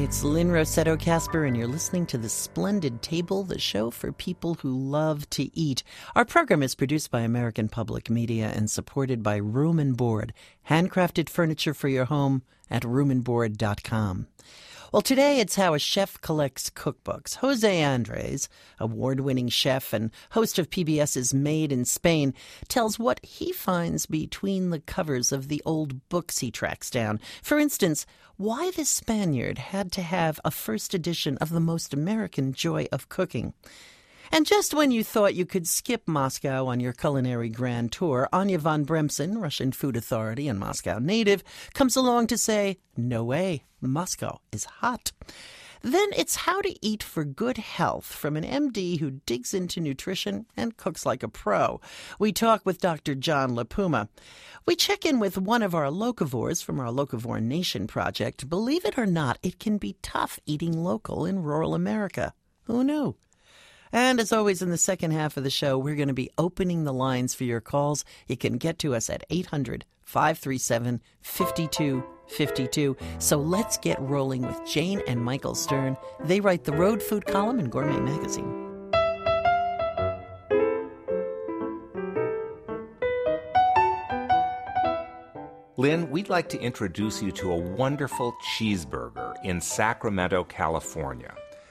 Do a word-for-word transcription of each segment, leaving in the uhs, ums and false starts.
It's Lynn Rossetto Casper, and you're listening to The Splendid Table, the show for people who love to eat. Our program is produced by American Public Media and supported by Room and Board, handcrafted furniture for your home at room and board dot com. Well, today it's how a chef collects cookbooks. Jose Andres, award-winning chef and host of PBS's Made in Spain, tells what he finds between the covers of the old books he tracks down. For instance, why the Spaniard had to have a first edition of The Most American Joy of Cooking. And just when you thought you could skip Moscow on your culinary grand tour, Anya von Bremsen, Russian food authority and Moscow native, comes along to say, no way, Moscow is hot. Then it's how to eat for good health from an M D who digs into nutrition and cooks like a pro. We talk with Doctor John LaPuma. We check in with one of our locavores from our Locavore Nation project. Believe it or not, it can be tough eating local in rural America. Who knew? And as always, in the second half of the show, we're going to be opening the lines for your calls. You can get to us at eight hundred, five three seven, five two five two. So let's get rolling with Jane and Michael Stern. They write the Road Food column in Gourmet Magazine. Lynn, we'd like to introduce you to a wonderful cheeseburger in Sacramento, California.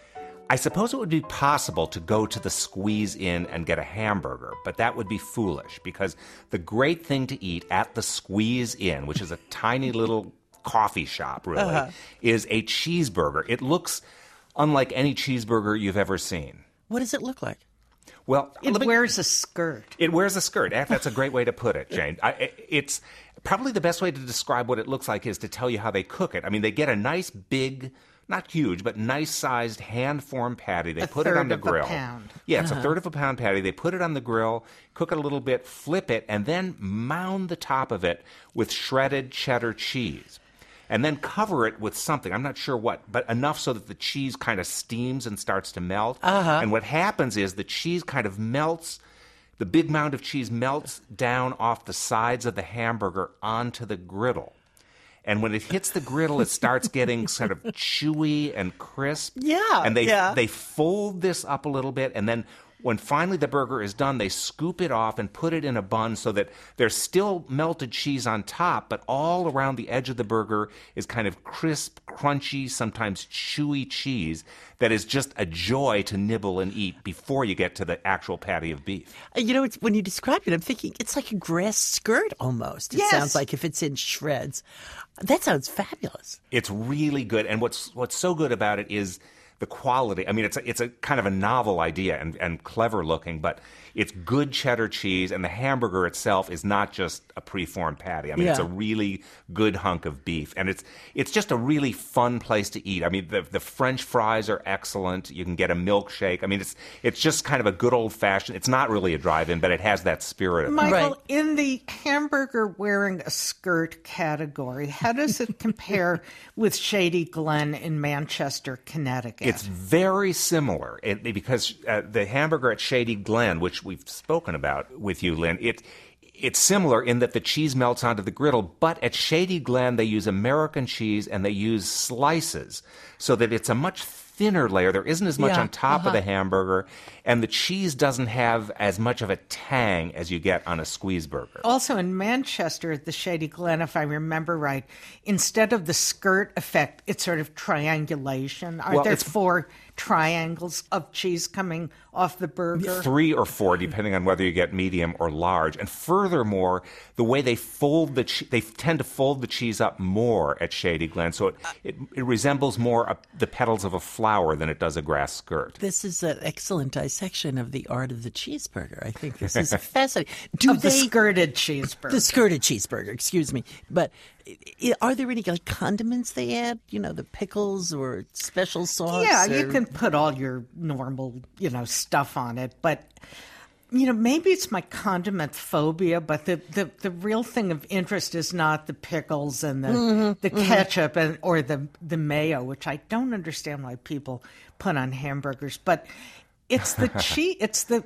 I suppose it would be possible to go to the Squeeze Inn and get a hamburger, but that would be foolish because the great thing to eat at the Squeeze Inn, which is a tiny little coffee shop, really, uh-huh. is a cheeseburger. It looks unlike any cheeseburger you've ever seen. What does it look like? Well, it me, wears a skirt. It wears a skirt. That's a great way to put it, Jane. I, it's probably the best way to describe what it looks like is to tell you how they cook it. I mean, they get a nice big, not huge, but nice-sized hand-formed patty. They a put it on the grill. A pound. Yeah, it's uh-huh. a third of a pound patty. They put it on the grill, cook it a little bit, flip it, and then mound the top of it with shredded cheddar cheese. And then cover it with something, I'm not sure what, but enough so that the cheese kind of steams and starts to melt. Uh-huh. And what happens is the cheese kind of melts, the big mound of cheese melts down off the sides of the hamburger onto the griddle. And when it hits the griddle, it starts getting sort of chewy and crisp. Yeah, And they yeah. they fold this up a little bit, and then when finally the burger is done, they scoop it off and put it in a bun so that there's still melted cheese on top, but all around the edge of the burger is kind of crisp, crunchy, sometimes chewy cheese that is just a joy to nibble and eat before you get to the actual patty of beef. You know, it's, when you describe it, I'm thinking it's like a grass skirt almost. It yes. sounds like if it's in shreds. That sounds fabulous. It's really good. And what's what's so good about it is the quality. I mean, it's a, it's a kind of a novel idea and, and clever looking, but it's good cheddar cheese, and the hamburger itself is not just a preformed patty. I mean, yeah. it's a really good hunk of beef, and it's it's just a really fun place to eat. I mean, the the French fries are excellent. You can get a milkshake. I mean, it's it's just kind of a good old fashioned. It's not really a drive-in, but it has that spirit of it. Michael, Right. in the hamburger wearing a skirt category, how does it compare with Shady Glen in Manchester, Connecticut? It's very similar it, because uh, the hamburger at Shady Glen, which we've spoken about with you, Lynn, it it's similar in that the cheese melts onto the griddle, but at Shady Glen they use American cheese and they use slices so that it's a much thinner layer. There isn't as much Yeah, on top uh-huh. of the hamburger, and the cheese doesn't have as much of a tang as you get on a squeeze burger. Also in Manchester at the Shady Glen, if I remember right, instead of the skirt effect, it's sort of triangulation. Are Well, there it's- four triangles of cheese coming off the burger? Three or four, depending on whether you get medium or large. And furthermore, the way they fold the che- they tend to fold the cheese up more at Shady Glen, so it it, it resembles more a, the petals of a flower than it does a grass skirt. This is an excellent dissection of the art of the cheeseburger. I think this is fascinating. Do Of they the skirted cheeseburger. the skirted cheeseburger? Excuse me, but i- are there any like condiments they add? You know, the pickles or special sauce? Yeah, you or- can put all your normal, you know, stuff on it, but you know, maybe it's my condiment phobia, but the, the, the real thing of interest is not the pickles and the Mm-hmm, the ketchup and or the the mayo, which I don't understand why people put on hamburgers, but it's the cheese. It's the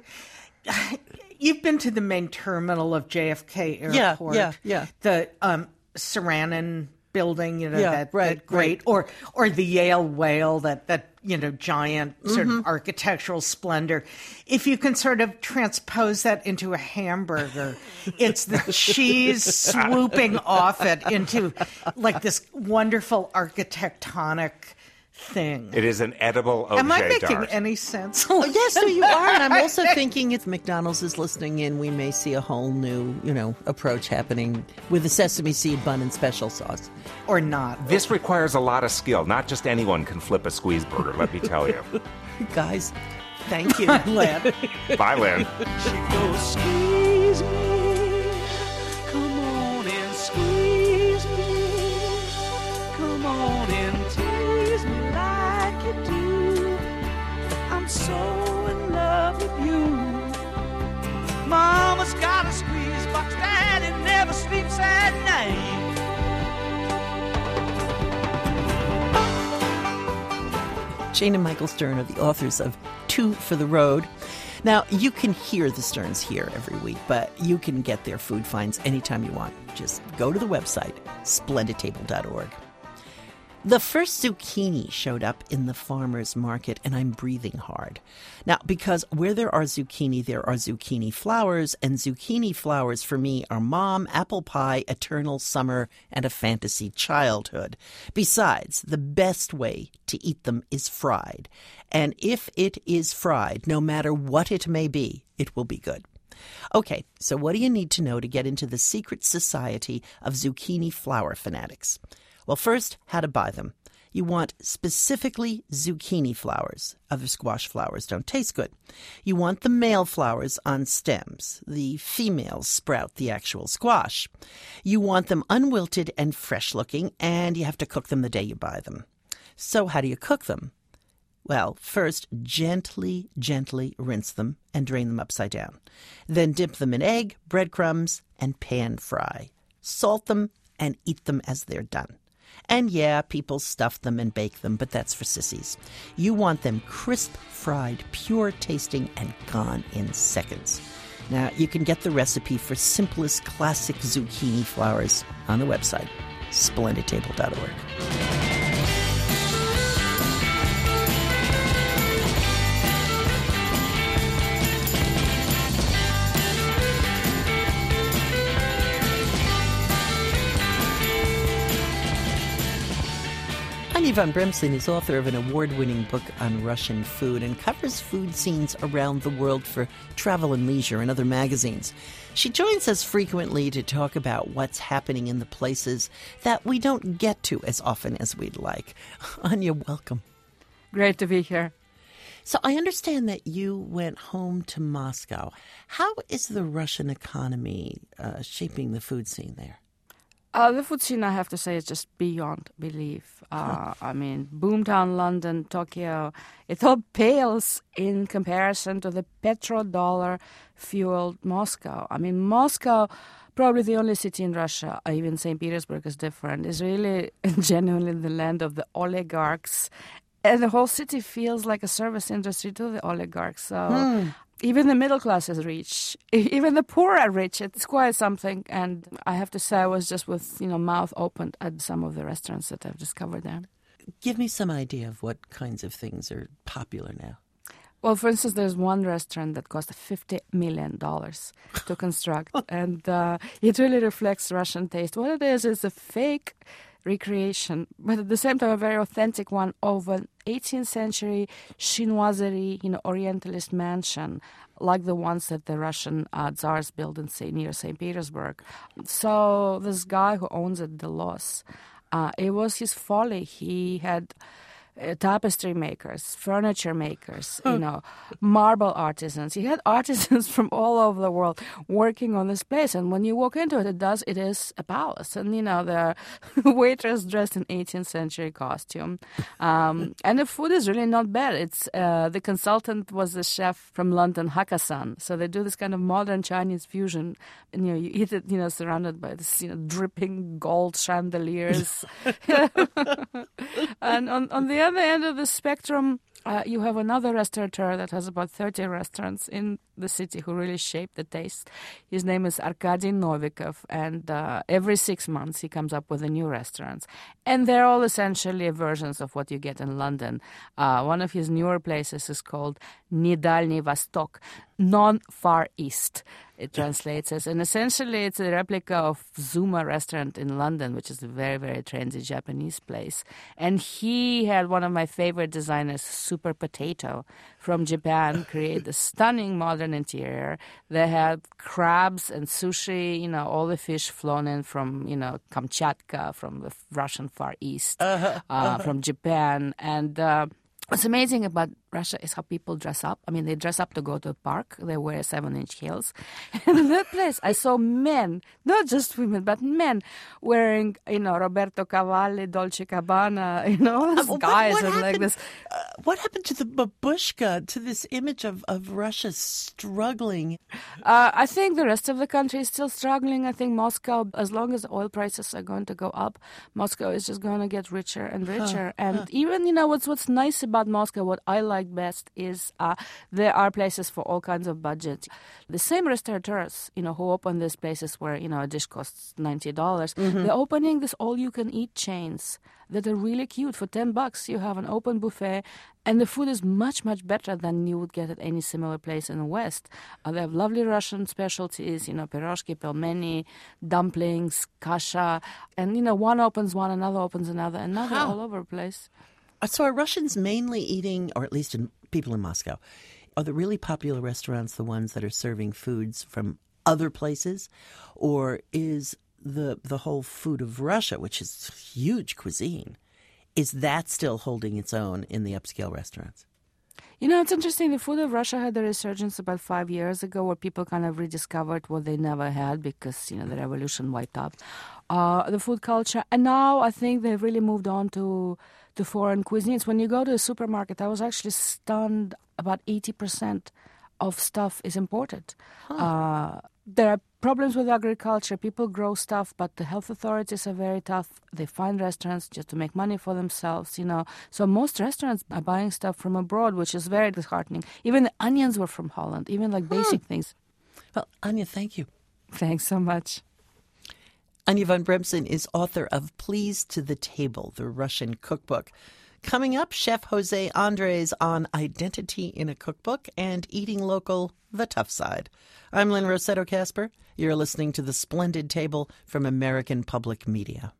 you've been to the main terminal of J F K Yeah, Airport. yeah, yeah. The um, Sarannon building, you know, Yeah, that, right, that great, right. or or the Yale Whale, that that you know giant sort Mm-hmm. of architectural splendor. If you can sort of transpose that into a hamburger, it's the cheese swooping off it into like this wonderful architectonic thing. It is an edible objet Am I making d'art. any sense? Oh, yes, no, you are. And I'm also thinking if McDonald's is listening in, we may see a whole new, you know, approach happening with the sesame seed bun and special sauce. Or not. This requires a lot of skill. Not just anyone can flip a squeeze burger, let me tell you. Guys, thank you. Lynn. Bye, Lynn. She goes, squeeze me, come on and squeeze me, come on and tease me like you do. I'm so in love with you. Mama's got a squeeze box, Daddy never sleeps at night. Jane and Michael Stern are the authors of Two for the Road. Now, you can hear the Sterns here every week, but you can get their food finds anytime you want. Just go to the website, splendid table dot org. The first zucchini showed up in the farmer's market, and I'm breathing hard. Now, because where there are zucchini, there are zucchini flowers, and zucchini flowers for me are mom, apple pie, eternal summer, and a fantasy childhood. Besides, the best way to eat them is fried. And if it is fried, no matter what it may be, it will be good. Okay, so what do you need to know to get into the secret society of zucchini flower fanatics? Well, first, how to buy them. You want specifically zucchini flowers. Other squash flowers don't taste good. You want the male flowers on stems. The females sprout the actual squash. You want them unwilted and fresh-looking, and you have to cook them the day you buy them. So how do you cook them? Well, first, gently, gently rinse them and drain them upside down. Then dip them in egg, breadcrumbs, and pan fry. Salt them and eat them as they're done. And yeah, people stuff them and bake them, but that's for sissies. You want them crisp, fried, pure tasting, and gone in seconds. Now, you can get the recipe for simplest classic zucchini flowers on the website, splendid table dot org. Ivan Bremslin is author of an award-winning book on Russian food and covers food scenes around the world for Travel and Leisure and other magazines. She joins us frequently to talk about what's happening in the places that we don't get to as often as we'd like. Anya, welcome. Great to be here. So I understand that you went home to Moscow. How is the Russian economy uh, shaping the food scene there? Uh, the food scene, I have to say, is just beyond belief. Uh, I mean, boomtown London, Tokyo, it all pales in comparison to the petrodollar-fueled Moscow. I mean, Moscow, probably the only city in Russia, even Saint Petersburg is different, is really genuinely the land of the oligarchs. And the whole city feels like a service industry to the oligarchs. So hmm. even the middle class is rich. Even the poor are rich. It's quite something. And I have to say, I was just with, you know, mouth opened at some of the restaurants that I've discovered there. Give me some idea of what kinds of things are popular now. Well, for instance, there's one restaurant that cost fifty million dollars to construct. and uh, it really reflects Russian taste. What it is is a fake recreation, but at the same time a very authentic one of an eighteenth century chinoiserie, you know, Orientalist mansion, like the ones that the Russian uh, Tsars built in say, near Saint Petersburg. So this guy who owns it, Delos, uh, it was his folly. He had Uh, tapestry makers, furniture makers, you know, marble artisans. He had artisans from all over the world working on this place. And when you walk into it, it does, it is a palace. And, you know, the waitress dressed in eighteenth century costume. Um, and the food is really not bad. It's uh, the consultant was the chef from London, Hakkasan. So they do this kind of modern Chinese fusion. And, you know, you eat it, you know, surrounded by this, you know, dripping gold chandeliers. And on, on the other end of the spectrum, Uh, you have another restaurateur that has about thirty restaurants in the city who really shape the taste. His name is Arkady Novikov, and uh, every six months he comes up with a new restaurant. And they're all essentially versions of what you get in London. Uh, one of his newer places is called Nidalny Vostok, non-Far East, it translates as. And essentially it's a replica of Zuma restaurant in London, which is a very, very trendy Japanese place. And he had one of my favorite designers, Super Potato, from Japan, create the stunning modern interior. They had crabs and sushi, you know, all the fish flown in from, you know, Kamchatka, from the Russian Far East, uh-huh, uh, uh-huh. from Japan. And uh, what's amazing about Russia is how people dress up. I mean, they dress up to go to a park. They wear seven-inch heels. And in that place, I saw men, not just women, but men wearing, you know, Roberto Cavalli, Dolce Gabbana, you know, all these uh, guys what, what and happened, like this. Uh, what happened to the babushka, to this image of, of Russia struggling? Uh, I think the rest of the country is still struggling. I think Moscow, as long as oil prices are going to go up, Moscow is just going to get richer and richer. Huh, and huh. even, you know, what's what's nice about Moscow, what I like best is uh, there are places for all kinds of budget. The same restaurateurs, you know, who open these places where, you know, a dish costs ninety dollars, mm-hmm. they're opening this all-you-can-eat chains that are really cute. For ten bucks, you have an open buffet, and the food is much, much better than you would get at any similar place in the West. Uh, they have lovely Russian specialties, you know, piroshki, pelmeni, dumplings, kasha, and, you know, one opens one, another opens another, another huh. all over the place. So are Russians mainly eating, or at least in, people in Moscow, are the really popular restaurants the ones that are serving foods from other places? Or is the the whole food of Russia, which is huge cuisine, is that still holding its own in the upscale restaurants? You know, it's interesting. The food of Russia had a resurgence about five years ago where people kind of rediscovered what they never had because, you know, the revolution wiped out uh, the food culture. And now I think they've really moved on to, to foreign cuisines. When you go to a supermarket, I was actually stunned, about eighty percent of stuff is imported. Huh. Uh, there are problems with agriculture. People grow stuff, but the health authorities are very tough. They find restaurants just to make money for themselves, you know. So most restaurants are buying stuff from abroad, which is very disheartening. Even the onions were from Holland, even like basic hmm. things. Well, Anya, thank you. Thanks so much. Anya von Bremzen is author of Please to the Table, the Russian cookbook. Coming up, Chef Jose Andres on identity in a cookbook and eating local, the tough side. I'm Lynn Rossetto Kasper. You're listening to The Splendid Table from American Public Media.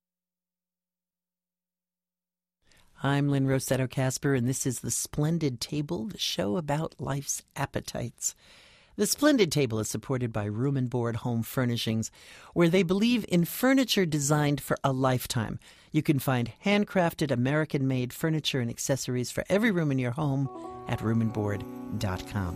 I'm Lynn Rossetto Kasper, and this is The Splendid Table, the show about life's appetites. The Splendid Table is supported by Room and Board Home Furnishings, where they believe in furniture designed for a lifetime. You can find handcrafted, American-made furniture and accessories for every room in your home at room and board dot com.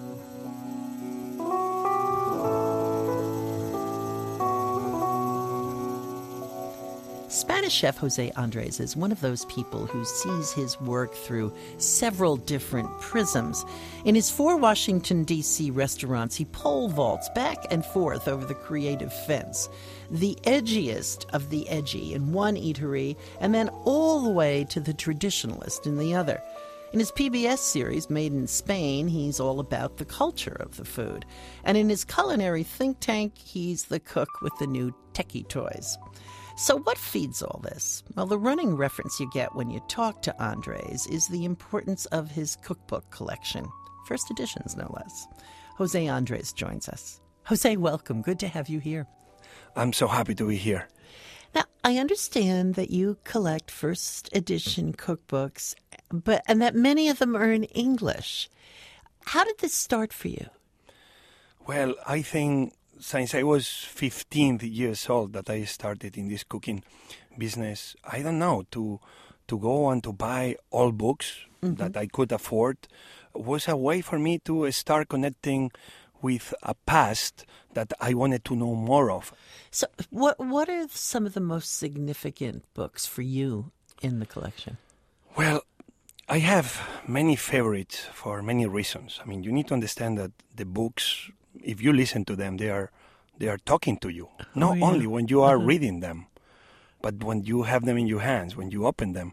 Spanish chef Jose Andres is one of those people who sees his work through several different prisms. In his four Washington, D C restaurants, he pole vaults back and forth over the creative fence. The edgiest of the edgy in one eatery, and then all the way to the traditionalist in the other. In his P B S series, Made in Spain, he's all about the culture of the food. And in his culinary think tank, he's the cook with the new techie toys. So what feeds all this? Well, the running reference you get when you talk to Andres is the importance of his cookbook collection. First editions, no less. Jose Andres joins us. Jose, welcome. Good to have you here. I'm so happy to be here. Now, I understand that you collect first edition cookbooks, but and that many of them are in English. How did this start for you? Well, I think since I was fifteen years old that I started in this cooking business, I don't know, to to go and to buy all books mm-hmm. that I could afford was a way for me to start connecting with a past that I wanted to know more of. So what what are some of the most significant books for you in the collection? Well, I have many favorites for many reasons. I mean, you need to understand that the books, if you listen to them, they are they are talking to you. Not oh, yeah. only when you are uh-huh. reading them, but when you have them in your hands, when you open them,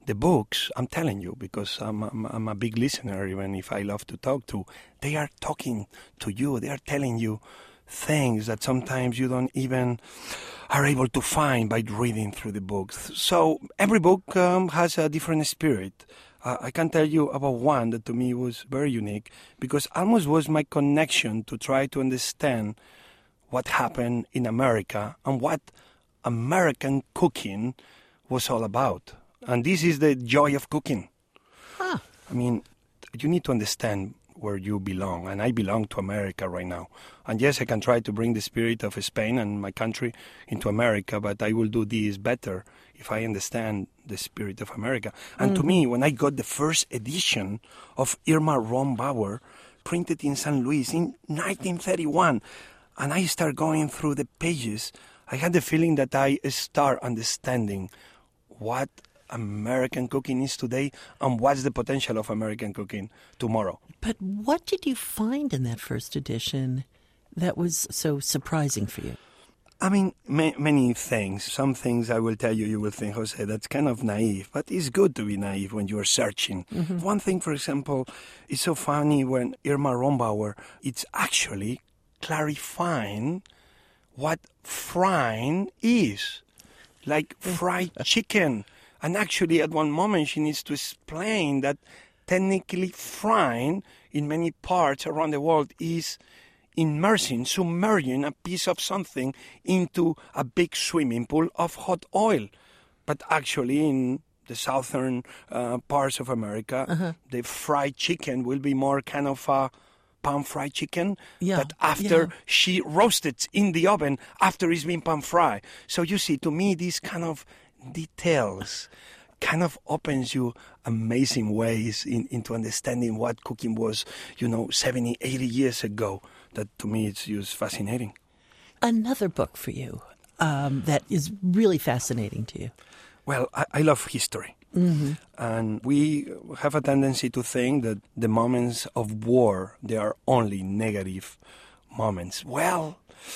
the books, I'm telling you, because I'm, I'm, I'm a big listener, even if I love to talk to, they are talking to you. They are telling you things that sometimes you don't even are able to find by reading through the books. So every book um, has a different spirit. Uh, I can tell you about one that to me was very unique, because almost was my connection to try to understand what happened in America and what American cooking was all about. And this is the joy of cooking. Huh. I mean, you need to understand where you belong, and I belong to America right now. And yes, I can try to bring the spirit of Spain and my country into America, but I will do this better if I understand the spirit of America. And mm-hmm. to me, when I got the first edition of Irma Rombauer, printed in Saint Louis in nineteen thirty-one, and I start going through the pages, I had the feeling that I start understanding what American cooking is today and what's the potential of American cooking tomorrow. But what did you find in that first edition that was so surprising for you? I mean, ma- many things. Some things I will tell you, you will think, Jose, that's kind of naive. But it's good to be naive when you are searching. Mm-hmm. One thing, for example, is so funny when Irma Rombauer, it's actually clarifying what frying is. Like fried chicken. And actually, at one moment, she needs to explain that technically frying in many parts around the world is immersing, submerging a piece of something into a big swimming pool of hot oil. But actually, in the southern uh, parts of America, uh-huh. the fried chicken will be more kind of a pan-fried chicken yeah, that after yeah. she roasted in the oven, after it's been pan-fried. So you see, to me, these kind of details kind of opens you amazing ways in, into understanding what cooking was, you know, seventy, eighty years ago. That to me it's just fascinating. Another book for you um, that is really fascinating to you. Well, I, I love history. Mm-hmm. And we have a tendency to think that the moments of war, they are only negative moments. Well,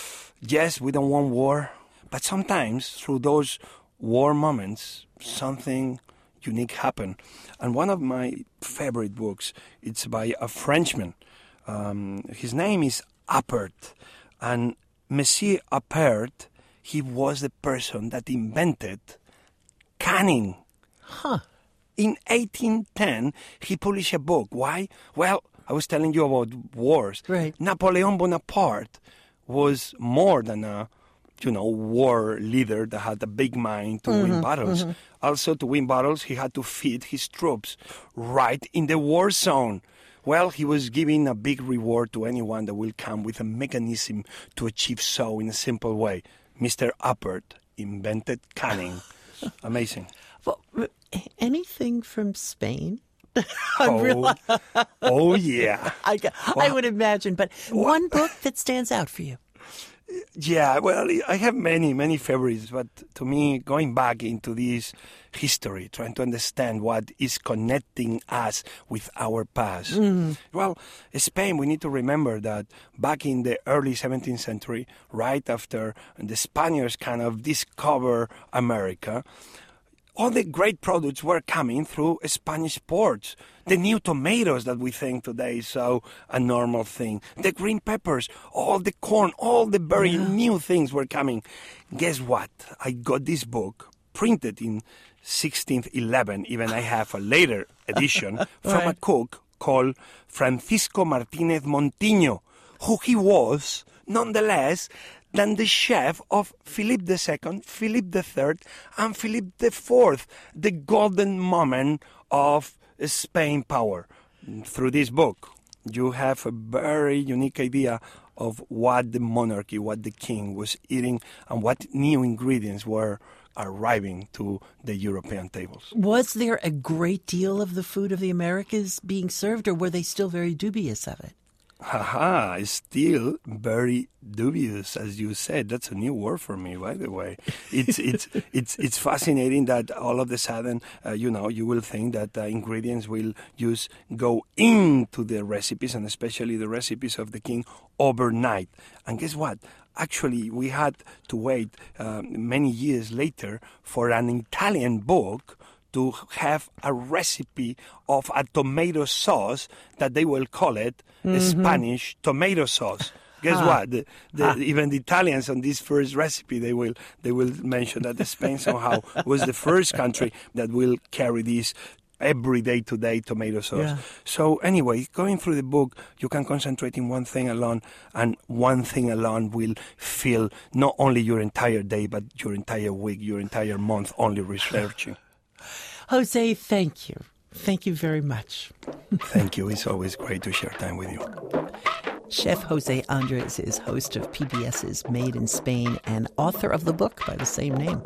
yes, we don't want war, but sometimes through those war moments, something unique happened. And one of my favorite books, it's by a Frenchman. Um, his name is Appert. And Monsieur Appert, he was the person that invented canning. Huh. In eighteen ten, he published a book. Why? Well, I was telling you about wars. Right. Napoleon Bonaparte was more than a you know, war leader that had a big mind to mm-hmm, win battles. Mm-hmm. Also, to win battles, he had to feed his troops right in the war zone. Well, he was giving a big reward to anyone that will come with a mechanism to achieve so in a simple way. Mister Appert invented canning. Amazing. Well, anything from Spain? oh, really... oh, yeah. I, I would imagine, but well, one book that stands out for you. Yeah, well, I have many, many favorites, but to me, going back into this history, trying to understand what is connecting us with our past. Mm. Well, Spain, we need to remember that back in the early seventeenth century, right after the Spaniards kind of discovered America, all the great products were coming through Spanish ports. The new tomatoes that we think today is so a normal thing. The green peppers, all the corn, all the very yeah. new things were coming. Guess what? I got this book printed in sixteen eleven. Even I have a later edition from right. a cook called Francisco Martinez Montiño, who he was, nonetheless, than the chef of Philip the Second, Philip the Third, and Philip the Fourth, the golden moment of Spain power. Through this book, you have a very unique idea of what the monarchy, what the king was eating, and what new ingredients were arriving to the European tables. Was there a great deal of the food of the Americas being served, or were they still very dubious of it? Haha, still very dubious, as you said. That's a new word for me, by the way. It's it's it's it's fascinating that all of a sudden, uh, you know, you will think that uh, ingredients will just go into the recipes, and especially the recipes of the king, overnight. And guess what? Actually, we had to wait uh, many years later for an Italian book to have a recipe of a tomato sauce that they will call it mm-hmm. Spanish tomato sauce. Guess ah. what? The, the, ah. Even the Italians on this first recipe, they will they will mention that Spain somehow was the first country that will carry this everyday today tomato sauce. Yeah. So anyway, going through the book, you can concentrate in one thing alone, and one thing alone will fill not only your entire day, but your entire week, your entire month only researching. Jose, thank you. Thank you very much. Thank you. It's always great to share time with you. Chef Jose Andres is host of PBS's Made in Spain and author of the book by the same name.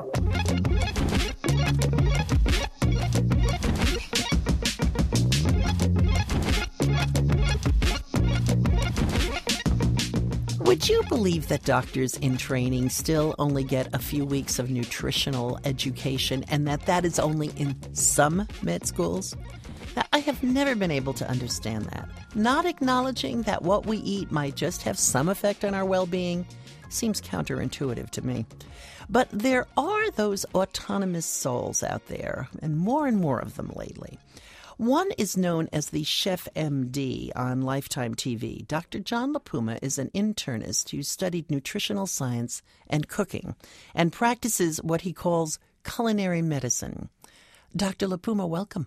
Would you believe that doctors in training still only get a few weeks of nutritional education and that that is only in some med schools? Now, I have never been able to understand that. Not acknowledging that what we eat might just have some effect on our well-being seems counterintuitive to me. But there are those autonomous souls out there, and more and more of them lately. One is known as the Chef M D on Lifetime T V. Doctor John LaPuma is an internist who studied nutritional science and cooking and practices what he calls culinary medicine. Doctor LaPuma, welcome.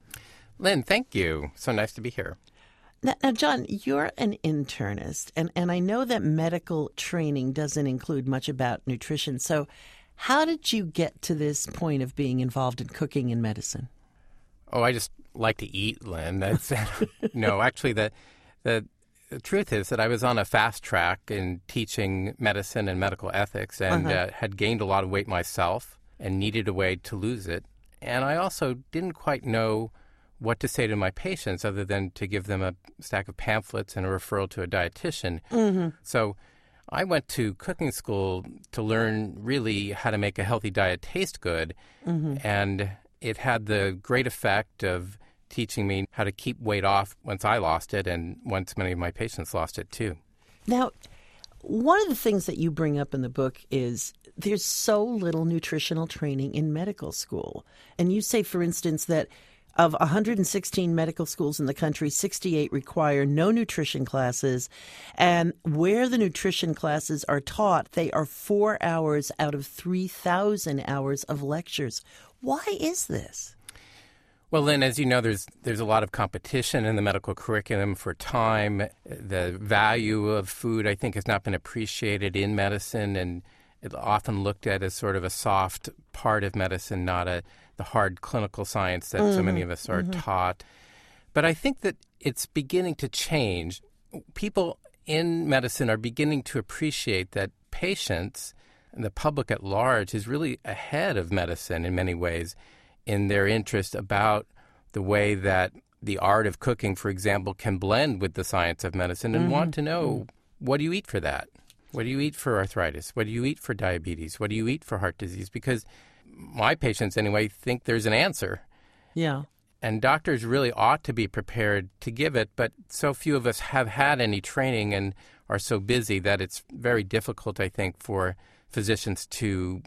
Lynn, thank you. So nice to be here. Now, now John, you're an internist, and, and I know that medical training doesn't include much about nutrition. So how did you get to this point of being involved in cooking and medicine? Oh, I just like to eat, Lynn. That's no, actually, the, the the truth is that I was on a fast track in teaching medicine and medical ethics, and uh-huh. uh, had gained a lot of weight myself and needed a way to lose it. And I also didn't quite know what to say to my patients other than to give them a stack of pamphlets and a referral to a dietitian. Mm-hmm. So I went to cooking school to learn really how to make a healthy diet taste good, mm-hmm. and it had the great effect of teaching me how to keep weight off once I lost it and once many of my patients lost it too. Now, one of the things that you bring up in the book is there's so little nutritional training in medical school. And you say, for instance, that of one hundred sixteen medical schools in the country, sixty-eight require no nutrition classes. And where the nutrition classes are taught, they are four hours out of three thousand hours of lectures. Why is this? Well, Lynn, as you know, there's there's a lot of competition in the medical curriculum for time. The value of food, I think, has not been appreciated in medicine, and it's often looked at as sort of a soft part of medicine, not a the hard clinical science that mm-hmm. so many of us are mm-hmm. taught. But I think that it's beginning to change. People in medicine are beginning to appreciate that patients and the public at large is really ahead of medicine in many ways in their interest about the way that the art of cooking, for example, can blend with the science of medicine, and mm-hmm. want to know, mm-hmm. what do you eat for that? What do you eat for arthritis? What do you eat for diabetes? What do you eat for heart disease? Because my patients, anyway, think there's an answer. Yeah. And doctors really ought to be prepared to give it, but so few of us have had any training and are so busy that it's very difficult, I think, for physicians to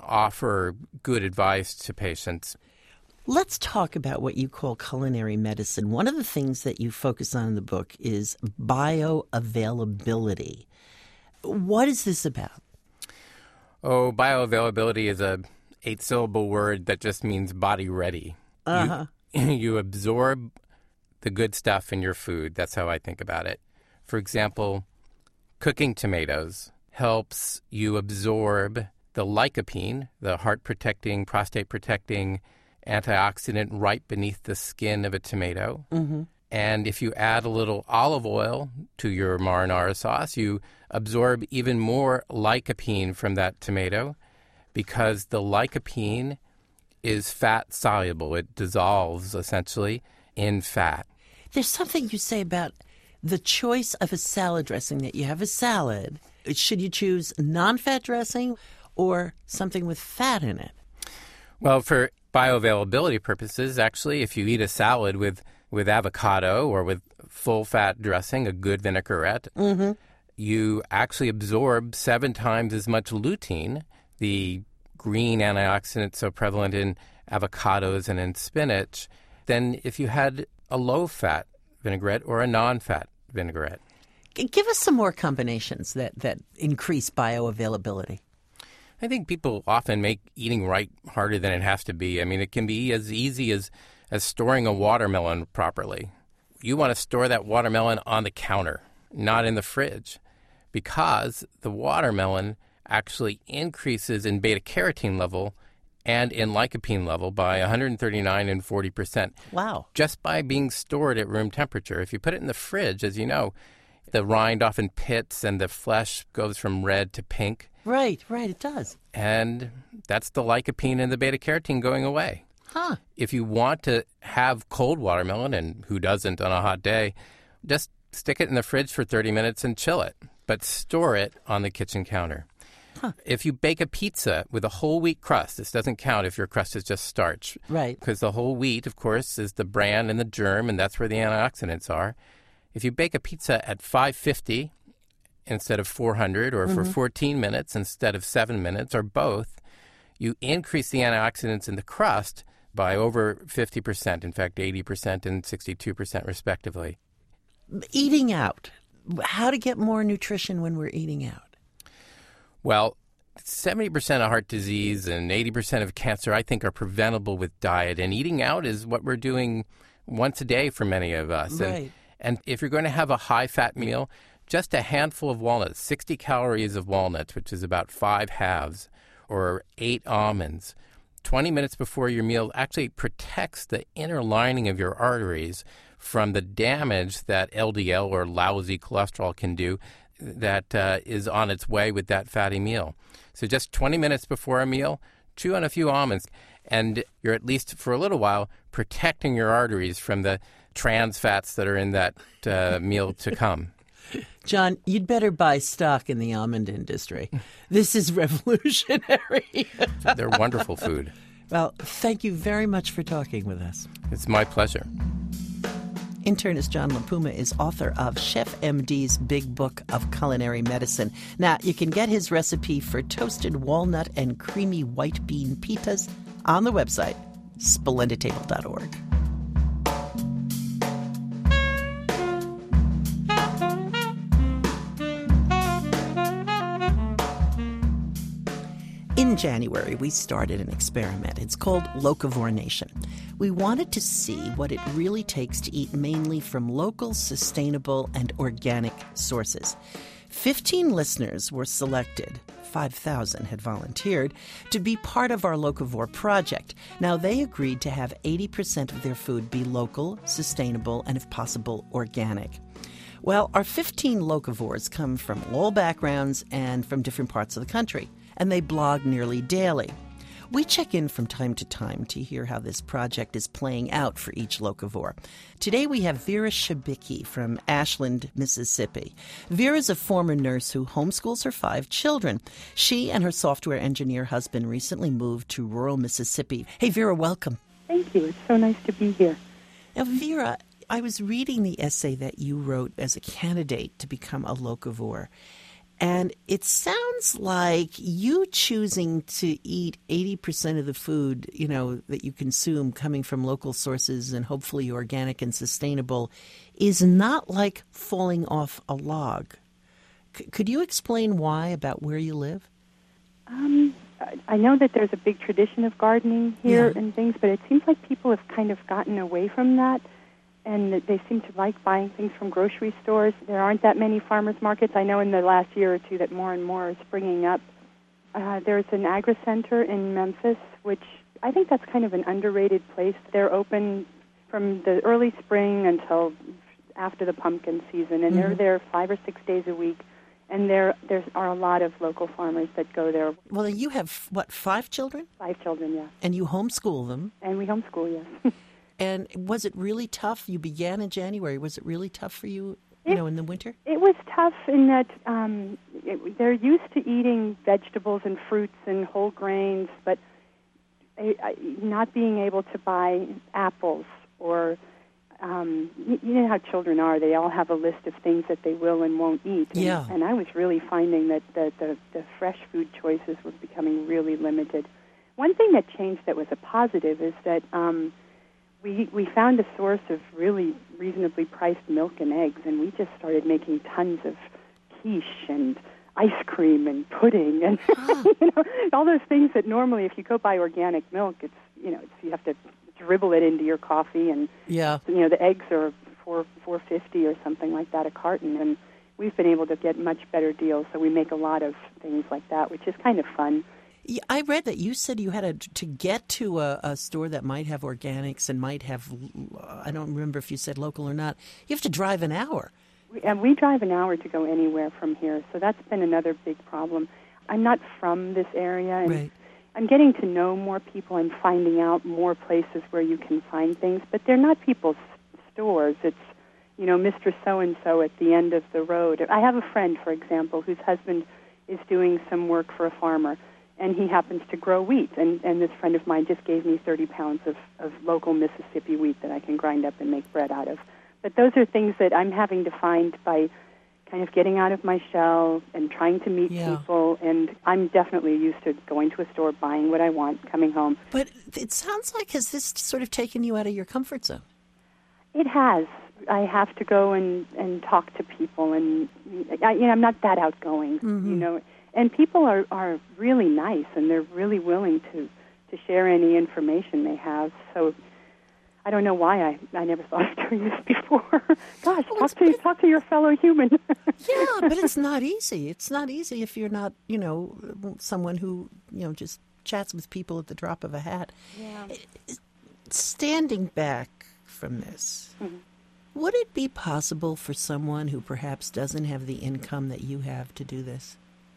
offer good advice to patients. Let's talk about what you call culinary medicine. One of the things that you focus on in the book is bioavailability. What is this about? Oh, bioavailability is a eight-syllable word that just means body ready. Uh-huh. You, you absorb the good stuff in your food. That's how I think about it. For example, cooking tomatoes helps you absorb the lycopene, the heart-protecting, prostate-protecting antioxidant right beneath the skin of a tomato. Mm-hmm. And if you add a little olive oil to your marinara sauce, you absorb even more lycopene from that tomato because the lycopene is fat soluble. It dissolves, essentially, in fat. There's something you say about the choice of a salad dressing, that you have a salad. Should you choose non-fat dressing or something with fat in it? Well, for bioavailability purposes, actually, if you eat a salad with, with avocado or with full-fat dressing, a good vinaigrette, mm-hmm. you actually absorb seven times as much lutein, the green antioxidants so prevalent in avocados and in spinach than if you had a low-fat vinaigrette or a non-fat vinaigrette. G- Give us some more combinations that, that increase bioavailability. I think people often make eating right harder than it has to be. I mean, it can be as easy as, as storing a watermelon properly. You want to store that watermelon on the counter, not in the fridge, because the watermelon actually increases in beta-carotene level and in lycopene level by one hundred thirty-nine and forty percent. Wow. Just by being stored at room temperature. If you put it in the fridge, as you know, the rind often pits and the flesh goes from red to pink. Right, right, it does. And that's the lycopene and the beta-carotene going away. Huh. If you want to have cold watermelon, and who doesn't on a hot day, just stick it in the fridge for thirty minutes and chill it, but store it on the kitchen counter. Huh. If you bake a pizza with a whole wheat crust, this doesn't count if your crust is just starch. Right. Because the whole wheat, of course, is the bran and the germ, and that's where the antioxidants are. If you bake a pizza at five fifty instead of four hundred, or mm-hmm. for fourteen minutes instead of seven minutes, or both, you increase the antioxidants in the crust by over fifty percent, in fact, eighty percent and sixty-two percent respectively. Eating out. How to get more nutrition when we're eating out? Well, seventy percent of heart disease and eighty percent of cancer, I think, are preventable with diet. And eating out is what we're doing once a day for many of us. Right. And, and if you're going to have a high-fat meal, just a handful of walnuts, sixty calories of walnuts, which is about five halves, or eight almonds, twenty minutes before your meal actually protects the inner lining of your arteries from the damage that L D L, or lousy cholesterol, can do that uh, is on its way with that fatty meal. So just twenty minutes before a meal, chew on a few almonds, and you're at least for a little while protecting your arteries from the trans fats that are in that uh, meal to come. John, you'd better buy stock in the almond industry. This is revolutionary. They're wonderful food. Well, thank you very much for talking with us. It's my pleasure. Internist John LaPuma is author of Chef M D's Big Book of Culinary Medicine. Now, you can get his recipe for toasted walnut and creamy white bean pitas on the website, splendid table dot org. In January, we started an experiment. It's called Locavore Nation. We wanted to see what it really takes to eat mainly from local, sustainable, and organic sources. Fifteen listeners were selected. five thousand had volunteered to be part of our Locavore project. Now, they agreed to have eighty percent of their food be local, sustainable, and if possible, organic. Well, our fifteen locavores come from all backgrounds and from different parts of the country, and they blog nearly daily. We check in from time to time to hear how this project is playing out for each locavore. Today we have Vera Shabicki from Ashland, Mississippi. Vera's a former nurse who homeschools her five children. She and her software engineer husband recently moved to rural Mississippi. Hey, Vera, welcome. Thank you. It's so nice to be here. Now, Vera, I was reading the essay that you wrote as a candidate to become a locavore, and it sounds like you choosing to eat eighty percent of the food, you know, that you consume coming from local sources and hopefully organic and sustainable is not like falling off a log. C- could you explain why about where you live? Um, I know that there's a big tradition of gardening here Yeah. and things, but it seems like people have kind of gotten away from that. And they seem to like buying things from grocery stores. There aren't that many farmers markets. I know in the last year or two that more and more are springing up. Uh, there's an agri-center in Memphis, which I think that's kind of an underrated place. They're open from the early spring until after the pumpkin season, and mm-hmm. they're there five or six days a week. And there there are a lot of local farmers that go there. Well, you have, what, five children? Five children, yes. And you homeschool them. And we homeschool, yes. And was it really tough? You began in January. Was it really tough for you, you it, know, in the winter? It was tough in that um, it, they're used to eating vegetables and fruits and whole grains, but I, I, not being able to buy apples or um, you, you know how children are. They all have a list of things that they will and won't eat. And, Yeah. and I was really finding that the, the, the fresh food choices were becoming really limited. One thing that changed that was a positive is that um, we we found a source of really reasonably priced milk and eggs, and we just started making tons of quiche and ice cream and pudding and you know all those things that normally, if you go buy organic milk, it's you know it's, you have to dribble it into your coffee, and Yeah. you know the eggs are four four fifty or something like that a carton, and we've been able to get much better deals. So we make a lot of things like that, which is kind of fun. Yeah, I read that you said you had a, to get to a, a store that might have organics and might have, I don't remember if you said local or not, you have to drive an hour. We, and we drive an hour to go anywhere from here, so that's been another big problem. I'm not from this area, and Right. I'm getting to know more people and finding out more places where you can find things, but they're not people's stores. It's, you know, Mister So-and-so at the end of the road. I have a friend, for example, whose husband is doing some work for a farmer, and he happens to grow wheat, and, and this friend of mine just gave me thirty pounds of, of local Mississippi wheat that I can grind up and make bread out of. But those are things that I'm having to find by kind of getting out of my shell and trying to meet Yeah. people, and I'm definitely used to going to a store, buying what I want, coming home. But it sounds like, has this sort of taken you out of your comfort zone? It has. I have to go and, and talk to people, and I, you know, I'm not that outgoing, Mm-hmm. you know. And people are, are really nice, and they're really willing to, to share any information they have. So I don't know why I, I never thought of doing this before. Gosh, Well, talk it's to been- talk to your fellow human. Yeah, but it's not easy. It's not easy if you're not, you know, someone who, you know, just chats with people at the drop of a hat. Yeah. Standing back from this, Mm-hmm. would it be possible for someone who perhaps doesn't have the income that you have to do this?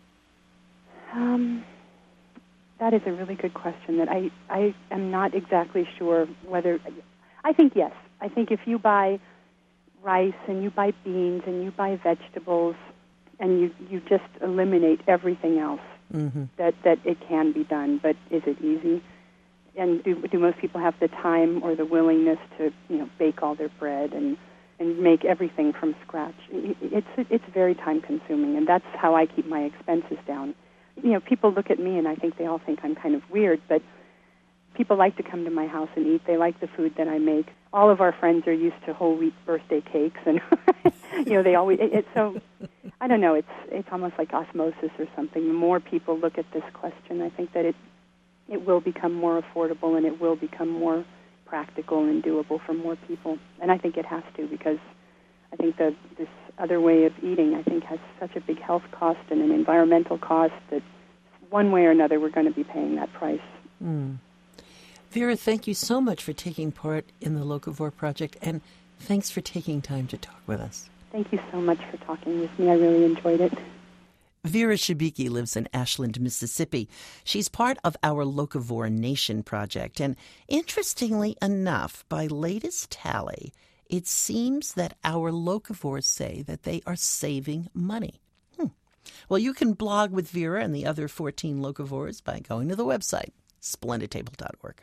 Um, that is a really good question that I, I am not exactly sure whether... I think yes. I think if you buy rice and you buy beans and you buy vegetables and you, you just eliminate everything else, Mm-hmm. that, that it can be done. But is it easy? And do, do most people have the time or the willingness to, you know, bake all their bread and, and make everything from scratch? It's, it's very time-consuming, and that's how I keep my expenses down. You know, people look at me and I think they all think I'm kind of weird, but people like to come to my house and eat. They like the food that I make. All of our friends are used to whole wheat birthday cakes, and you know, they always. It, it's so. I don't know. It's it's almost like osmosis or something. The more people look at this question, I think that it it will become more affordable and it will become more practical and doable for more people. And I think it has to, because I think that this other way of eating, I think, has such a big health cost and an environmental cost that one way or another we're going to be paying that price. Mm. Vera, thank you so much for taking part in the Locavore Project, and thanks for taking time to talk with us. Thank you so much for talking with me. I really enjoyed it. Vera Szybicki lives in Ashland, Mississippi. She's part of our Locavore Nation project, and interestingly enough, by latest tally, it seems that our locavores say that they are saving money. Hmm. Well, you can blog with Vera and the other fourteen locavores by going to the website, splendid table dot org.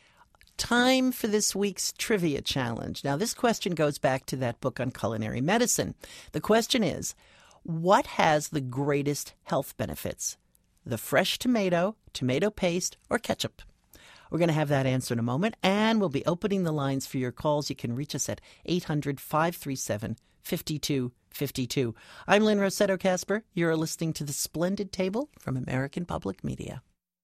Time for this week's trivia challenge. Now, this question goes back to that book on culinary medicine. The question is, what has the greatest health benefits? The fresh tomato, tomato paste, or ketchup? We're going to have that answer in a moment, and we'll be opening the lines for your calls. You can reach us at eight hundred, five three seven, five two five two. I'm Lynn Rossetto Kasper. You're listening to The Splendid Table from American Public Media.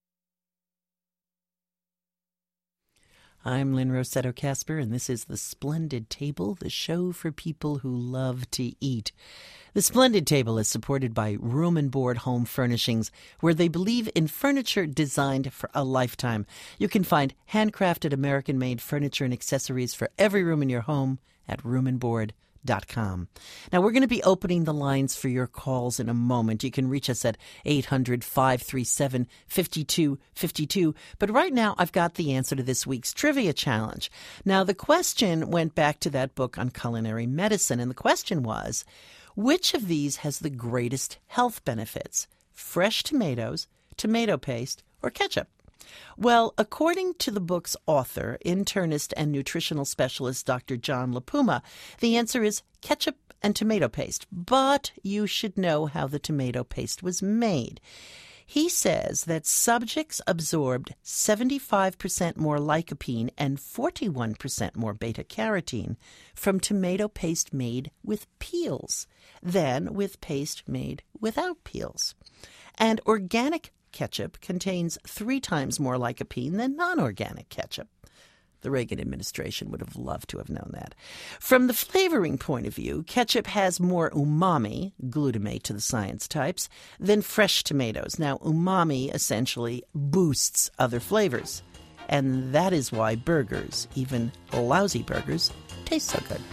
I'm Lynn Rossetto Kasper, and this is The Splendid Table, the show for people who love to eat. The Splendid Table is supported by Room and Board Home Furnishings, where they believe in furniture designed for a lifetime. You can find handcrafted American-made furniture and accessories for every room in your home at room and board dot com. Now, we're going to be opening the lines for your calls in a moment. You can reach us at eight hundred, five three seven, five two five two. But right now, I've got the answer to this week's trivia challenge. Now, the question went back to that book on culinary medicine, and the question was, which of these has the greatest health benefits? Fresh tomatoes, tomato paste, or ketchup? Well, according to the book's author, internist and nutritional specialist Doctor John LaPuma, the answer is ketchup and tomato paste. But you should know how the tomato paste was made. He says that subjects absorbed seventy-five percent more lycopene and forty-one percent more beta-carotene from tomato paste made with peels than with paste made without peels. And organic ketchup contains three times more lycopene than non-organic ketchup. The Reagan administration would have loved to have known that. From the flavoring point of view, ketchup has more umami, glutamate to the science types, than fresh tomatoes. Now, umami essentially boosts other flavors. And that is why burgers, even lousy burgers, taste so good.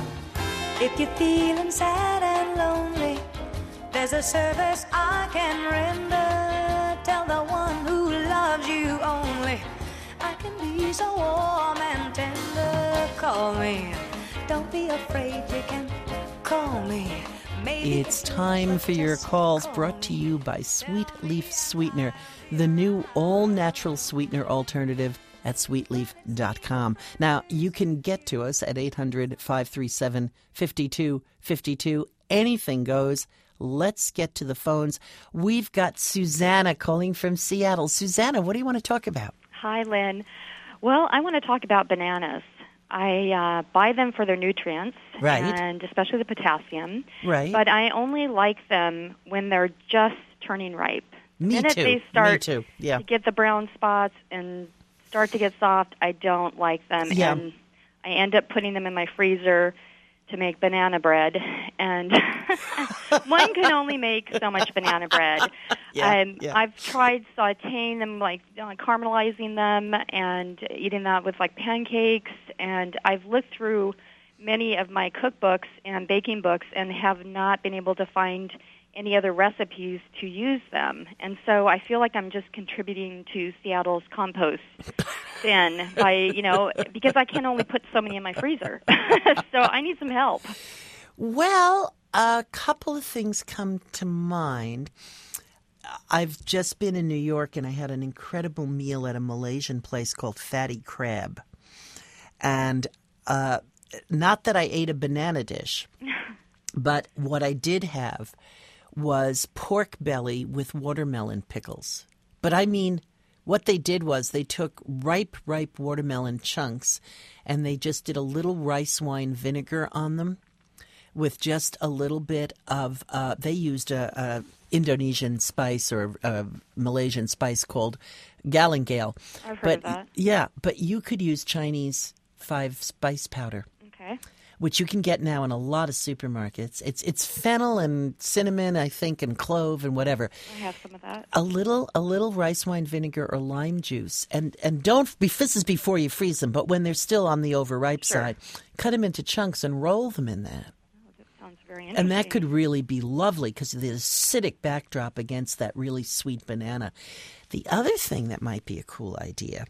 If you're feeling sad and lonely, there's a service I can render. Tell the one who loves you only, I can be so warm and tender. Call me, don't be afraid, you can call me. Maybe It's time for your calls, brought to you by Sweet Leaf Sweetener, the new all-natural sweetener alternative at sweet leaf dot com. Now, you can get to us at eight hundred, five three seven, five two five two. Anything goes. Let's get to the phones. We've got Susanna calling from Seattle. Susanna, what do you want to talk about? Hi, Lynn. Well, I want to talk about bananas. I uh, buy them for their nutrients, Right. and especially the potassium. Right. But I only like them when they're just turning ripe. Me the minute too. They start Me too. Yeah. to get the brown spots and start to get soft, I don't like them. Yeah. And I end up putting them in my freezer to make banana bread, and one can only make so much banana bread. Yeah, um, yeah. I've tried sautéing them, like uh, caramelizing them, and eating that with like pancakes. And I've looked through many of my cookbooks and baking books and have not been able to find any other recipes to use them. And so I feel like I'm just contributing to Seattle's compost bin by, you know, because I can only put so many in my freezer. So I need some help. Well, a couple of things come to mind. I've just been in New York, and I had an incredible meal at a Malaysian place called Fatty Crab. And uh, not that I ate a banana dish, but what I did have was pork belly with watermelon pickles. But I mean, what they did was they took ripe, ripe watermelon chunks, and they just did a little rice wine vinegar on them with just a little bit of, uh, they used a, a Indonesian spice or a Malaysian spice called galangal. I've heard but, of that. Yeah, but you could use Chinese five spice powder, Okay. which you can get now in a lot of supermarkets. It's it's fennel and cinnamon, I think, and clove and whatever. I have some of that. A little a little rice wine vinegar or lime juice, and and don't be this is before you freeze them, but when they're still on the overripe Sure. side, cut them into chunks and roll them in that. That sounds very interesting. And that could really be lovely because of the acidic backdrop against that really sweet banana. The other thing that might be a cool idea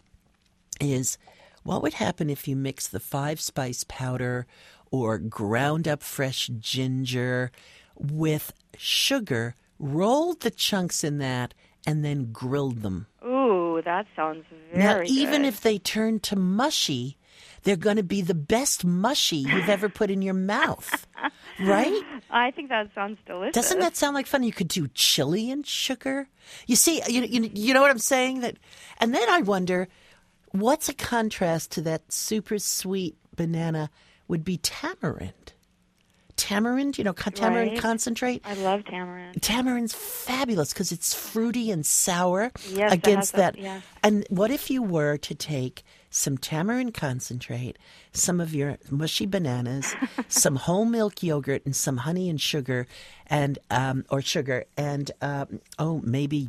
is, what would happen if you mix the five spice powder or ground up fresh ginger with sugar, rolled the chunks in that, and then grilled them? Ooh, that sounds Now, very even good. if they turn to mushy, they're going to be the best mushy you've ever put in your mouth, right? I think that sounds delicious. Doesn't that sound like fun? You could do chili and sugar. You see, you, you, you know what I'm saying? That, and then I wonder, what's a contrast to that super sweet banana would be tamarind. Tamarind, you know, co- tamarind Right. concentrate. I love tamarind. Tamarind's fabulous because it's fruity and sour Yes, it against has that. a- yes. And what if you were to take some tamarind concentrate, some of your mushy bananas, some whole milk yogurt, and some honey and sugar, and um, or sugar, and um, oh, maybe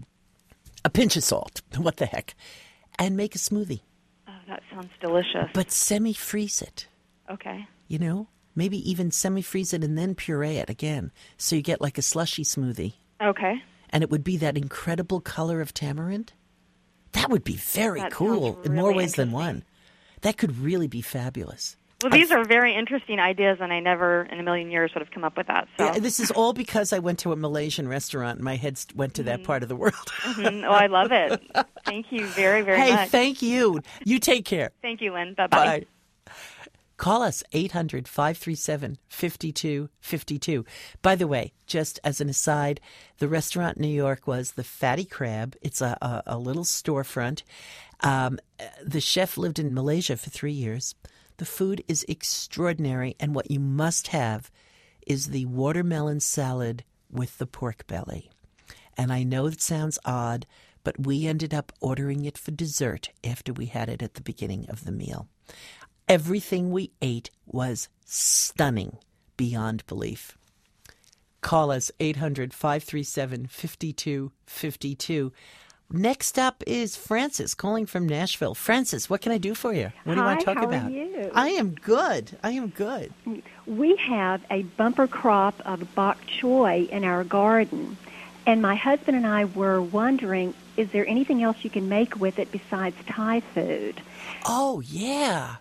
a pinch of salt. What the heck? And make a smoothie, Oh, that sounds delicious. but semi-freeze it. Okay. You know, maybe even semi-freeze it and then puree it again, so you get like a slushy smoothie. Okay. And it would be that incredible color of tamarind. That would be very That cool sounds in more really ways than interesting. one. That could really be fabulous. Well, these are very interesting ideas, and I never in a million years would have come up with that. So. Yeah, this is all because I went to a Malaysian restaurant and my head st- went to that Mm-hmm. part of the world. Mm-hmm. Oh, I love it. Thank you very, very hey, much. thank you. You take care. Thank you, Lynn. Bye-bye. Bye. Call us, eight hundred, five three seven, five two five two. By the way, just as an aside, the restaurant in New York was the Fatty Crab. It's a, a, a little storefront. Um, the chef lived in Malaysia for three years. The food is extraordinary, and what you must have is the watermelon salad with the pork belly. And I know it sounds odd, but we ended up ordering it for dessert after we had it at the beginning of the meal. Everything we ate was stunning beyond belief. Call us, eight hundred, five three seven, five two five two. Next up is Francis calling from Nashville. Francis, what can I do for you? What do you want to Hi, talk how about? are you? I am good. I am good. We have a bumper crop of bok choy in our garden, and my husband and I were wondering, is there anything else you can make with it besides Thai food? Oh, yeah.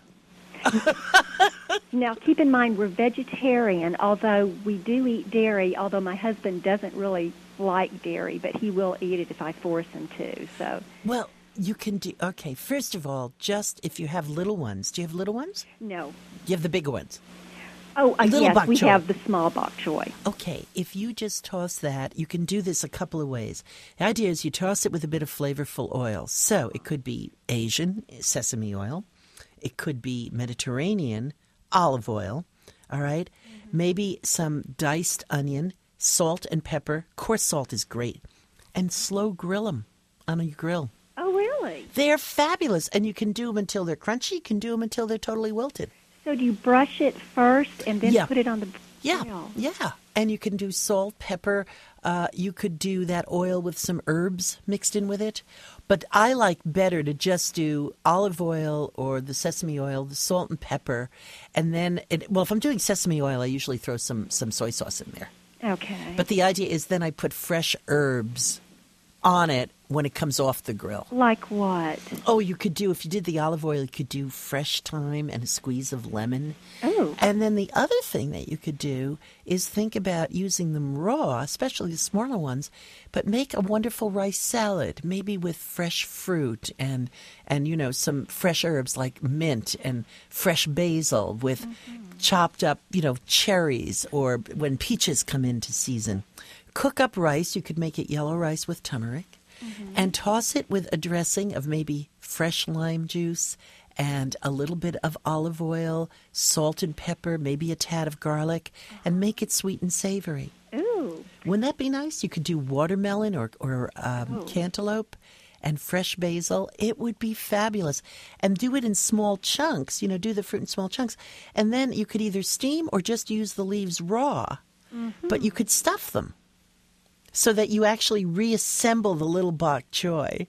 Now, keep in mind, we're vegetarian, although we do eat dairy, although my husband doesn't really like dairy, but he will eat it if I force him to. So, Well, you can do, okay, first of all, just if you have little ones. Do you have little ones? no. You have the bigger ones. Oh, uh, Little yes, bok we choy. have the small bok choy. Okay, if you just toss that, you can do this a couple of ways. The idea is you toss it with a bit of flavorful oil. So it could be Asian sesame oil. It could be Mediterranean olive oil. All right? Mm-hmm. Maybe some diced onion, salt and pepper. Coarse salt is great. And slow grill them on a grill. Oh, really? They're fabulous. And you can do them until they're crunchy. You can do them until they're totally wilted. So do you brush it first and then Yeah. put it on the Yeah, grill? yeah. And you can do salt, pepper. Uh, you could do that oil with some herbs mixed in with it. But I like better to just do olive oil or the sesame oil, the salt and pepper. And then, it, well, if I'm doing sesame oil, I usually throw some, some soy sauce in there. Okay. But the idea is then I put fresh herbs on it when it comes off the grill. Like what? Oh, you could do, if you did the olive oil, you could do fresh thyme and a squeeze of lemon. Oh. And then the other thing that you could do is think about using them raw, especially the smaller ones, but make a wonderful rice salad, maybe with fresh fruit and, and you know, some fresh herbs like mint and fresh basil with mm-hmm. chopped up, you know, cherries or when peaches come into season. Cook up rice. You could make it yellow rice with turmeric. Mm-hmm. And toss it with a dressing of maybe fresh lime juice and a little bit of olive oil, salt and pepper, maybe a tad of garlic, uh-huh. and make it sweet and savory. Ooh. Wouldn't that be nice? You could do watermelon or, or um, cantaloupe and fresh basil. It would be fabulous. And do it in small chunks, you know, do the fruit in small chunks. And then you could either steam or just use the leaves raw, mm-hmm. but you could stuff them. So that you actually reassemble the little bok choy.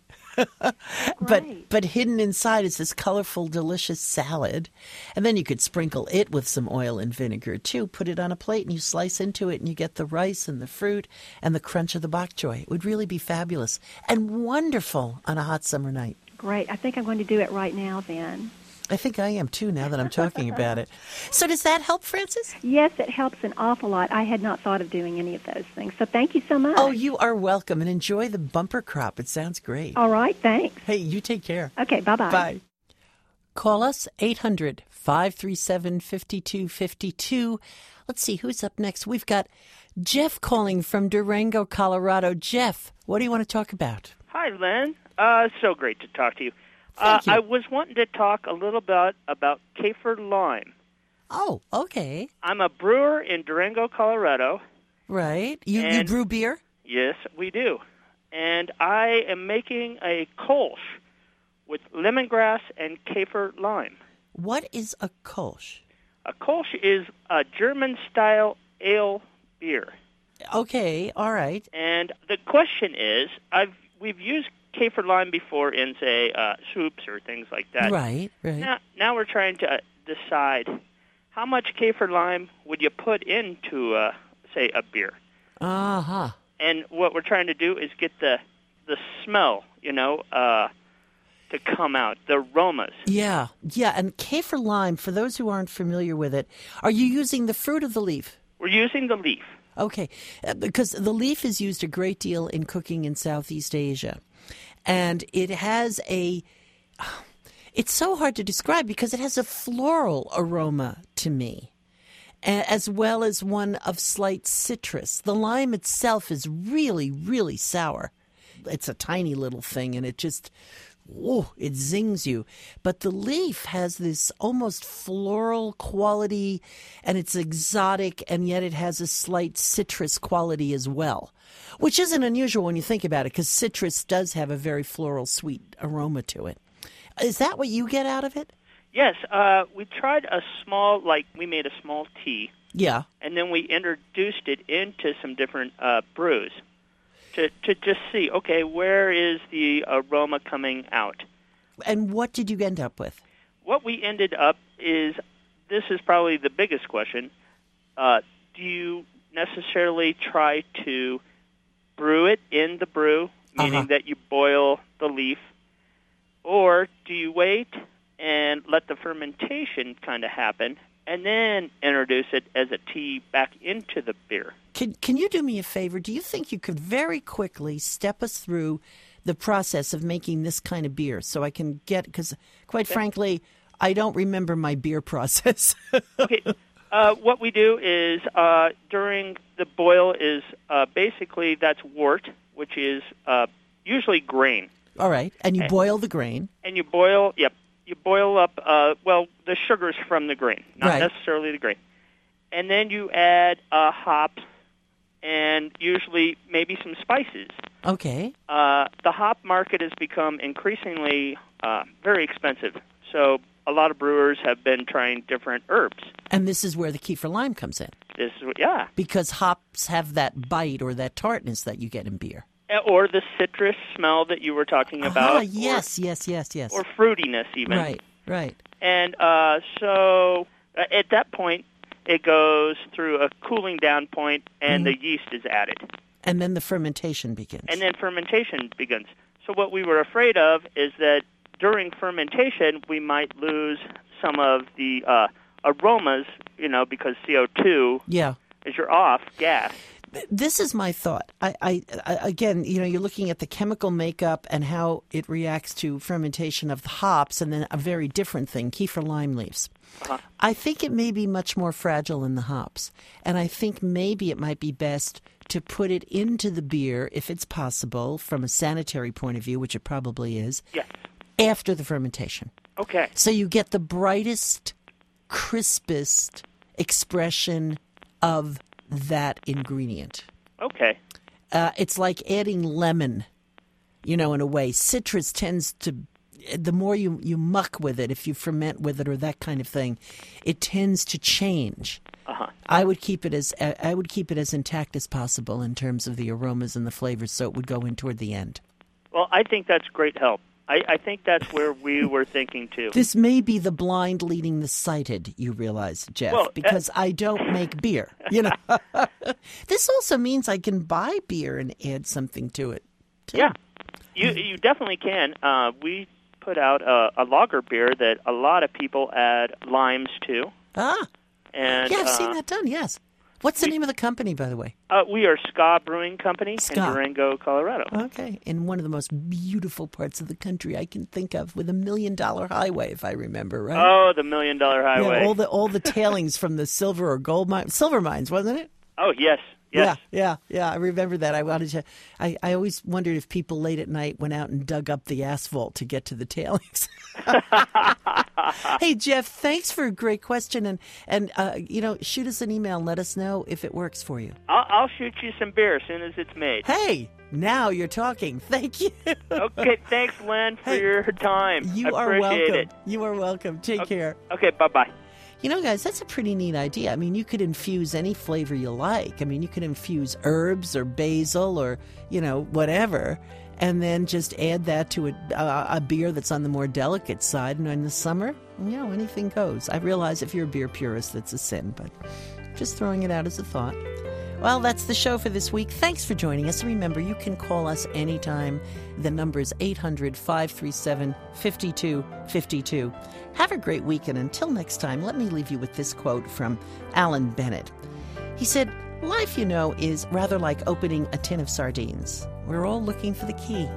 but but hidden inside is this colorful, delicious salad. And then you could sprinkle it with some oil and vinegar, too. Put it on a plate, and you slice into it, and you get the rice and the fruit and the crunch of the bok choy. It would really be fabulous and wonderful on a hot summer night. Great. I think I'm going to do it right now, then. I think I am, too, now that I'm talking about it. So does that help, Francis? Yes, it helps an awful lot. I had not thought of doing any of those things. So thank you so much. Oh, you are welcome, and enjoy the bumper crop. It sounds great. All right, thanks. Hey, you take care. Okay, bye-bye. Bye. Call us, eight hundred, five three seven, five two five two. Let's see, who's up next? We've got Jeff calling from Durango, Colorado. Jeff, what do you want to talk about? Hi, Lynn. Uh, so great to talk to you. Thank uh, you. I was wanting to talk a little bit about Kaffir lime. Oh, okay. I'm a brewer in Durango, Colorado. Right. You, you And- brew beer? Yes, we do. And I am making a Kolsch with lemongrass and Kaffir lime. What is a Kolsch? A Kolsch is a German-style ale beer. Okay, all right. And the question is, I've we've used Kaffir lime before in, say, uh, soups or things like that. Right, right. Now, now we're trying to uh, decide how much Kaffir lime would you put into, uh, say, a beer. Uh-huh. And what we're trying to do is get the the smell, you know. Uh, to come out, the aromas. Yeah, yeah. And kaffir lime, for those who aren't familiar with it, are you using the fruit or the leaf? We're using the leaf. Okay, uh, because the leaf is used a great deal in cooking in Southeast Asia. And it has a, it's so hard to describe because it has a floral aroma to me, as well as one of slight citrus. The lime itself is really, really sour. It's a tiny little thing, and it just, oh, it zings you. But the leaf has this almost floral quality, and it's exotic, and yet it has a slight citrus quality as well, which isn't unusual when you think about it, because citrus does have a very floral, sweet aroma to it. Is that what you get out of it? Yes, uh, we tried a small, like we made a small tea. Yeah. And then we introduced it into some different uh, brews. To, to just see, okay, where is the aroma coming out? And what did you end up with? What we ended up is, this is probably the biggest question, uh, do you necessarily try to brew it in the brew, meaning Uh-huh. that you boil the leaf, or do you wait and let the fermentation kind of happen, and then introduce it as a tea back into the beer? Can Can you do me a favor? Do you think you could very quickly step us through the process of making this kind of beer so I can get, because quite frankly, I don't remember my beer process. Okay. Uh, what we do is uh, during the boil is uh, basically that's wort, which is uh, usually grain. All right. And you And- boil the grain. And you boil, yep, you boil up, uh, well, the sugars from the grain, not Right. necessarily the grain. And then you add uh, hops and usually maybe some spices. Okay. Uh, the hop market has become increasingly uh, very expensive. So a lot of brewers have been trying different herbs. And this is where the kefir lime comes in. This is what, yeah. Because hops have that bite or that tartness that you get in beer. Or the citrus smell that you were talking about. Ah, yes, yes, yes, yes. Or fruitiness, even. Right, right. And uh, so uh, at that point, it goes through a cooling down point, and Mm-hmm. the yeast is added. And then the fermentation begins. And then fermentation begins. So what we were afraid of is that during fermentation, we might lose some of the uh, aromas, you know, because C O two Yeah. is your off gas. This is my thought. I, I, I again, you know, you're looking at the chemical makeup and how it reacts to fermentation of the hops, and then a very different thing, kefir lime leaves. Uh-huh. I think it may be much more fragile in the hops, and I think maybe it might be best to put it into the beer, if it's possible, from a sanitary point of view, which it probably is, Yes. after the fermentation. Okay. So you get the brightest, crispest expression of that ingredient. Okay. Uh, it's like adding lemon, you know, in a way. Citrus tends to, the more you, you muck with it, if you ferment with it or that kind of thing, it tends to change. Uh-huh. I would keep it as I would keep it as intact as possible in terms of the aromas and the flavors, so it would go in toward the end. Well, I think that's great help. I, I think that's where we were thinking, too. This may be the blind leading the sighted, you realize, Jeff, Well, uh, because I don't make beer. You know, this also means I can buy beer and add something to it, too. Yeah, you you definitely can. Uh, we put out a, a lager beer that a lot of people add limes to. Ah, And, yeah, I've uh, seen that done, yes. What's the name of the company, by the way? Uh, we are Ska Brewing Company Ska. in Durango, Colorado. Okay, in one of the most beautiful parts of the country I can think of, with a million-dollar highway, if I remember right. Oh, the Million Dollar Yeah, Highway. all the all the tailings from the silver or gold mine, silver mines, wasn't it? Oh, yes, yes. Yeah, yeah, yeah. I remember that. I wanted to. I, I always wondered if people late at night went out and dug up the asphalt to get to the tailings. Hey, Jeff, thanks for a great question, and and uh, you know, shoot us an email and let us know if it works for you. I'll, I'll shoot you some beer as soon as it's made. Hey, now you're talking. Thank you. Okay, thanks, Len, for Hey, your time. You I are appreciate welcome. it. You are welcome. Take Okay. care. Okay, bye-bye. You know, guys, that's a pretty neat idea. I mean, you could infuse any flavor you like. I mean, you could infuse herbs or basil or, you know, whatever, and then just add that to a, a, a beer that's on the more delicate side. And in the summer, you know, anything goes. I realize if you're a beer purist, that's a sin, but just throwing it out as a thought. Well, that's the show for this week. Thanks for joining us. Remember, you can call us anytime. The number is eight hundred, five three seven, five two five two. Have a great week, and until next time, let me leave you with this quote from Alan Bennett. He said, "Life, you know, is rather like opening a tin of sardines. We're all looking for the key."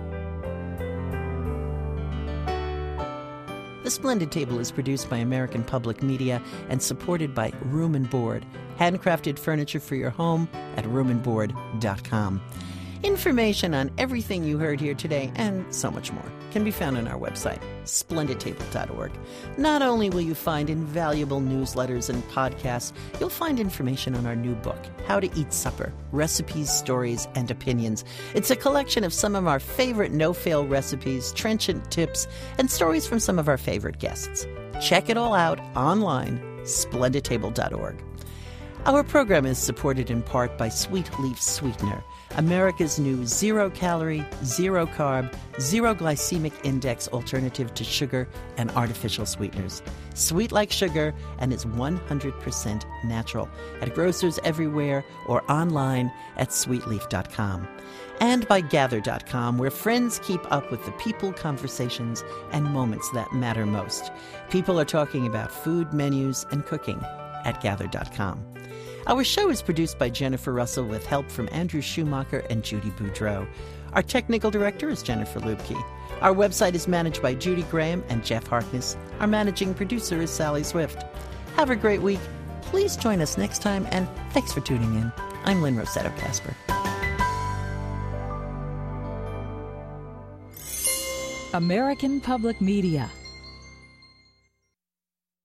The Splendid Table is produced by American Public Media and supported by Room and Board, handcrafted furniture for your home at room and board dot com. Information on everything you heard here today and so much more can be found on our website, splendid table dot org. Not only will you find invaluable newsletters and podcasts, you'll find information on our new book, How to Eat Supper, Recipes, Stories, and Opinions. It's a collection of some of our favorite no-fail recipes, trenchant tips, and stories from some of our favorite guests. Check it all out online, splendid table dot org. Our program is supported in part by Sweet Leaf Sweetener, America's new zero-calorie, zero-carb, zero-glycemic index alternative to sugar and artificial sweeteners. Sweet like sugar and is one hundred percent natural at grocers everywhere or online at sweet leaf dot com. And by gather dot com, where friends keep up with the people, conversations, and moments that matter most. People are talking about food, menus, and cooking at gather dot com. Our show is produced by Jennifer Russell with help from Andrew Schumacher and Judy Boudreau. Our technical director is Jennifer Lubke. Our website is managed by Judy Graham and Jeff Harkness. Our managing producer is Sally Swift. Have a great week. Please join us next time, and thanks for tuning in. I'm Lynn Rossetto Kasper. American Public Media